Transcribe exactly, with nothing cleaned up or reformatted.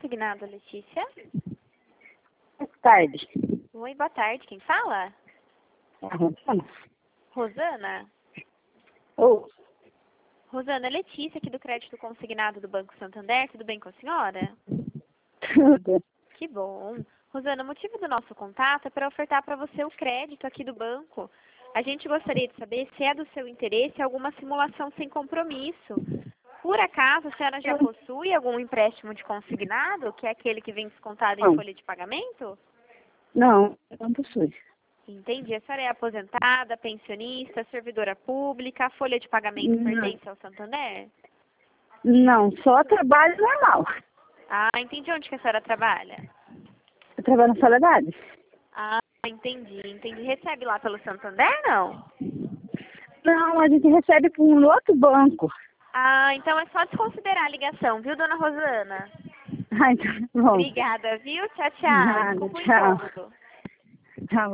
consignado, Letícia? Boa tarde. Oi, boa tarde. Quem fala? É a Rosana? Rosana? Ô, Rosana, é Letícia aqui do crédito consignado do Banco Santander. Tudo bem com a senhora? tudo. Que bom. Rosana, o motivo do nosso contato é para ofertar para você o crédito aqui do banco. A gente gostaria de saber se é do seu interesse alguma simulação sem compromisso. Por acaso, a senhora já possui algum empréstimo de consignado, que é aquele que vem descontado em Não. folha de pagamento? Não, não possui. Entendi. A senhora é aposentada, pensionista, servidora pública, a folha de pagamento Não. pertence ao Santander? Não, só trabalho normal. Ah, entendi onde que a senhora trabalha. Eu trabalho na Soledade. Ah, entendi, entendi. Recebe lá pelo Santander, não? Não, a gente recebe por um outro banco. Ah, então é só desconsiderar a ligação, viu, dona Rosana? Ah, então, bom. Obrigada, viu? Tchau, tchau. Nada, Desculpa o tchau. incômodo.